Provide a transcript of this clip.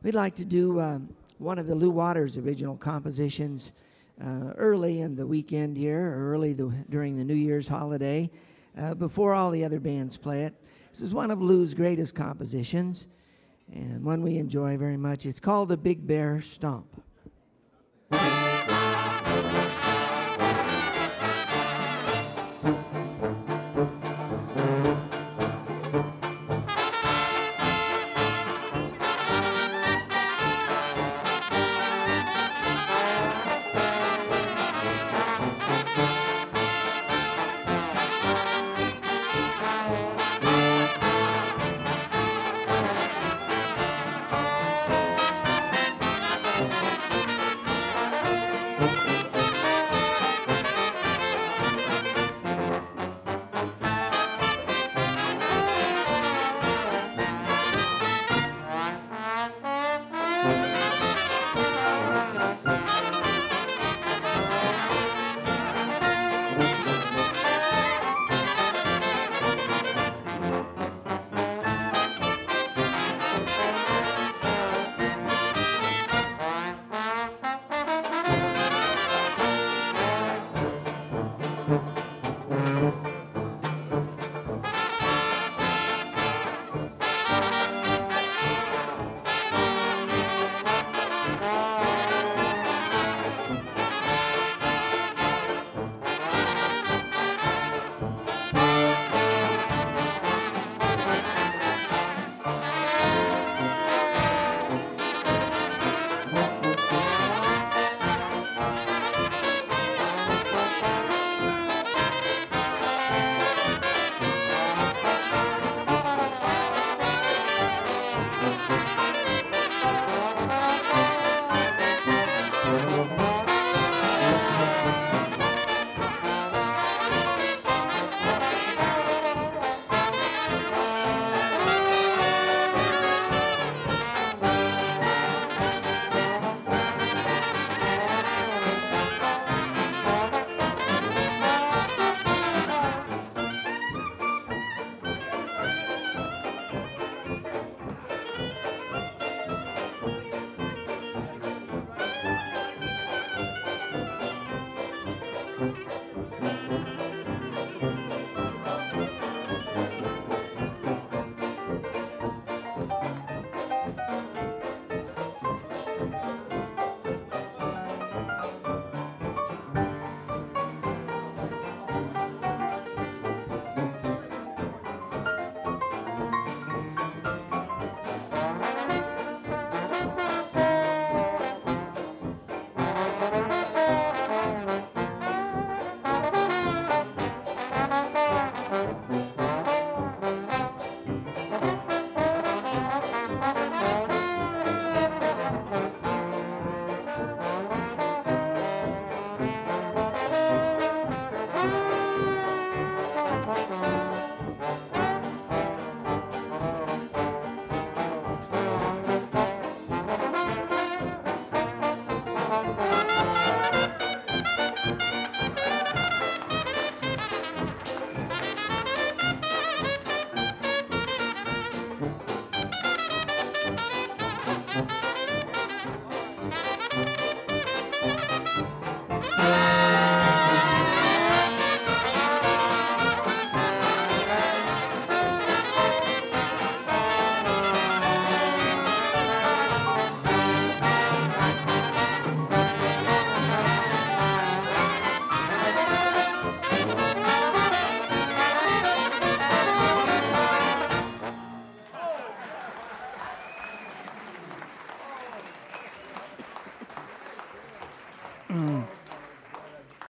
We'd like to do one of the Lou Waters original compositions early in the weekend here, or during the New Year's holiday, before all the other bands play it. This is one of Lou's greatest compositions, and one we enjoy very much. It's called The Big Bear Stomp.